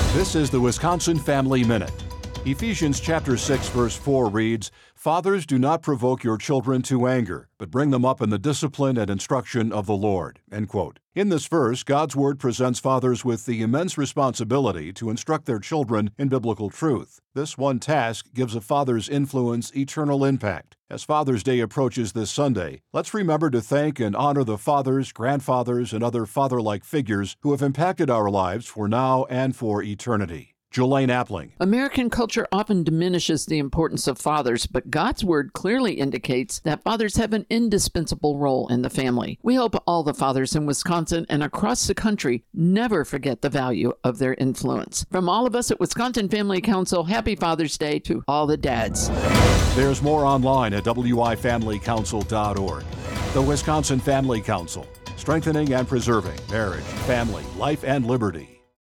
This is the Wisconsin Family Minute. Ephesians chapter 6 verse 4 reads, "Fathers, do not provoke your children to anger, but bring them up in the discipline and instruction of the Lord." End quote. In this verse, God's Word presents fathers with the immense responsibility to instruct their children in biblical truth. This one task gives a father's influence eternal impact. As Father's Day approaches this Sunday, let's remember to thank and honor the fathers, grandfathers, and other father-like figures who have impacted our lives for now and for eternity. Jolene Appling. American culture often diminishes the importance of fathers, but God's Word clearly indicates that fathers have an indispensable role in the family. We hope all the fathers in Wisconsin and across the country never forget the value of their influence. From all of us at Wisconsin Family Council, happy Father's Day to all the dads. There's more online at wifamilycouncil.org. The Wisconsin Family Council, strengthening and preserving marriage, family, life, and liberty.